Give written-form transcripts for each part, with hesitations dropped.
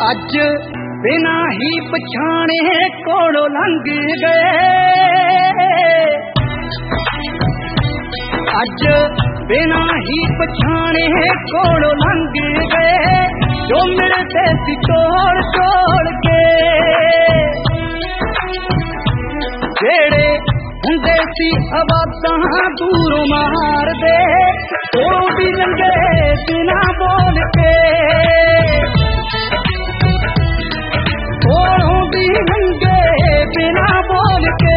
अज बिना ही पछाणे कोड़ो लंघ गए, अज बिना ही पछाणे कोड़ो लंघ गए, जो मिलते सी तोड़ तोड़ के, जेड़े हुंदे सी आवाज़ां दूरों मार दे, कोड़ों भी लंघे बिना बोल के, कोड़ों भी लंघे बिना बोल के।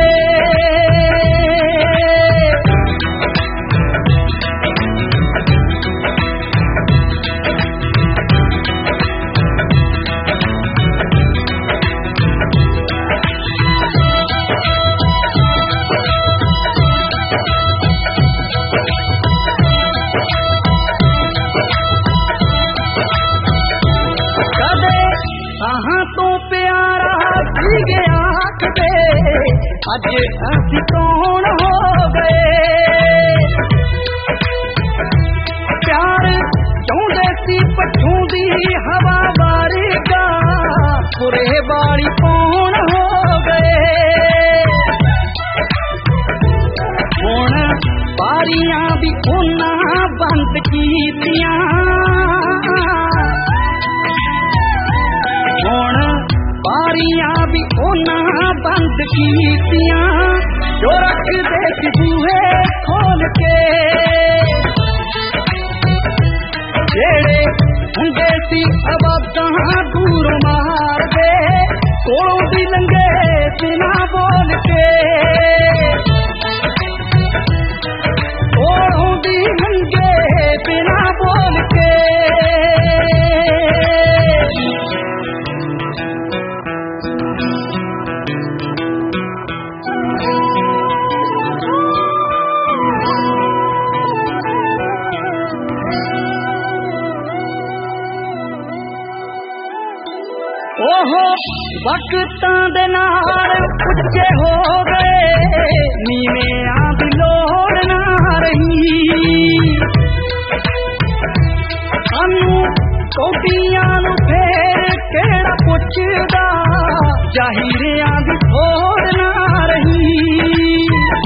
अज असी कौन हो गए, प्यार चाहते सी पछू दी हवा बारिगा, पुरे बाड़ी कौन हो गए, हुण बारियां भी उन्ना बंद कीतियां, हुण बारियां भी उन्ना बंद कीतियां, जो रख दे सी बूहे खोल के, जेड़े हुंदे सी आवाज़ां दूरों मार दे, कोड़ों भी लंघे बिना बोल के, कोड़ों भी लंघे बिना बोल के। ओहो वक्तां दे नाल उच्चे हो गए, नीवेआं दी लोड़ ना रही, सानू कोटियां नू फेर केड़ा पुछदा, जाहिरियां दी थोड़ ना रही,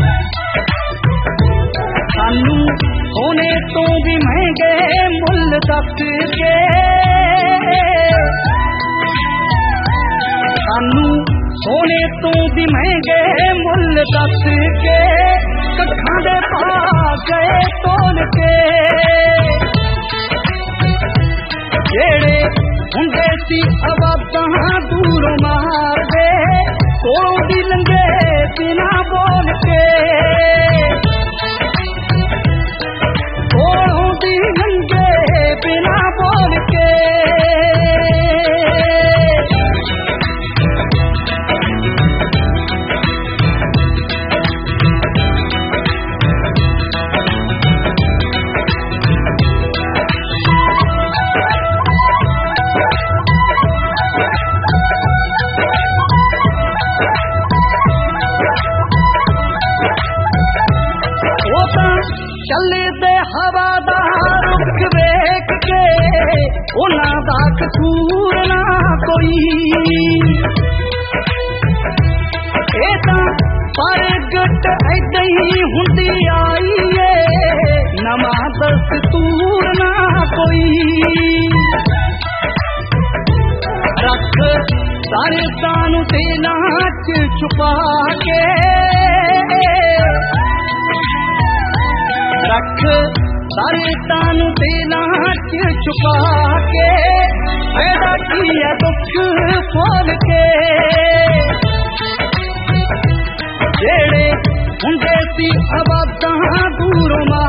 सानू सोने तो भी महंगे मुल दस के, सानू सोने तो भी महंगे मुल दस के, कखां दे पा गए तोल के, जेड़े हुंदे सी आवाज़ां दूरों मार दे, कोड़ों भी लंघे बिना बोल के, कोड़ों भी लंघे बिना बोल के। चले दे हवादार रुख वेख के, उन्हां दा कसूर ना कोई, ए तां परगट ऐदां ही हुंदी आई ए, नवां दस्तूर ना कोई, रख सारे सानू दिलां च छुपा के, रख सारे तानू दिलां च छुपा के, फायदा की है दुख खोल के, जेड़े हुंदे सी आवाज़ां दूरों